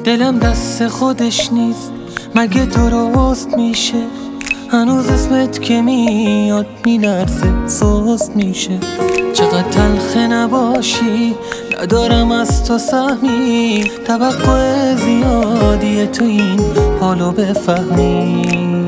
دلم دست خودش نیست، مگه درست میشه؟ هنوز اسمت که میاد میلرزه، سست میشه. چقدر تلخه نباشی، ندارم از تو سهمی، توقع زیادیه تو این حالو بفهمی.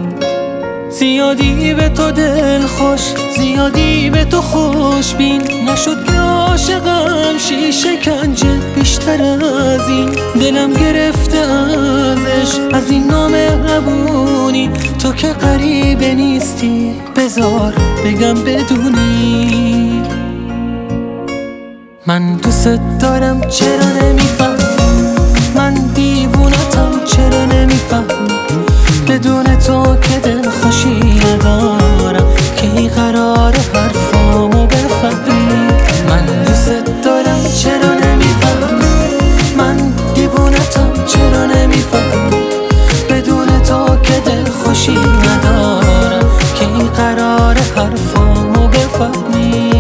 زیادی به تو دل خوش، زیادی به تو خوش بین، نشد که عاشقم شی شکنجه بیشتر از این. دلم گرفته ازش، از این نامهربونی، تو که غریبه نیستی، بذار بگم بدونی. من دوست دارم چرا نمیفهمی، من دیوونتم چرا نمیفهمی، بدون تو که دل خوشی ندارم، کی قرار حرفامو بفهمی. من دوست دارم چرا نمیفهمی، من دیوونتم چرا نمیفهمی، بدون تو که دل خوشی ندارم، کی قرار حرفامو بفهمی.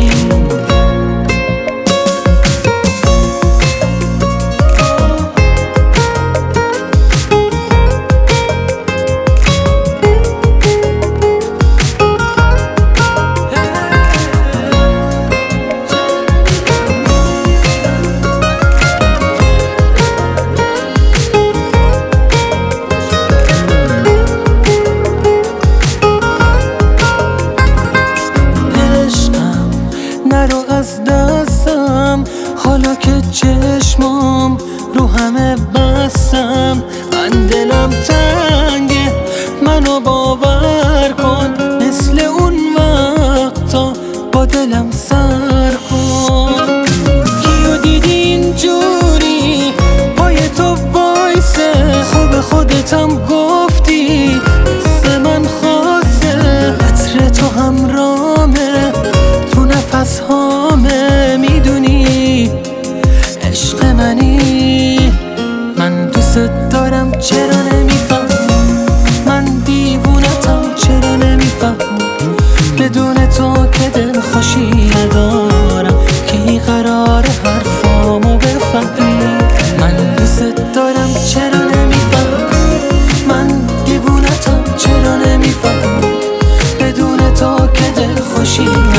نرو از دستم، حالا که چشمام رو همه بستم، من دلم تنگه، منو باور کن، مثل اون وقتا با دلم سر کن. کیو دیدی اینجوری پای تو وایسه، خوب خودتم گفتی مثل من خاصه، عطر تو همرامه تو نفس هامه، میدونی عشق منی. من دوست دارم چرا نمیفهمی، من دیوونتم چرا نمیفهمی، بدون تو که دل خوشی ندارم، کی قرار حرفامو بفهمی. من دوست دارم چرا نمیفهمی، من دیوونتم چرا نمیفهمی، بدون تو که دل خوشی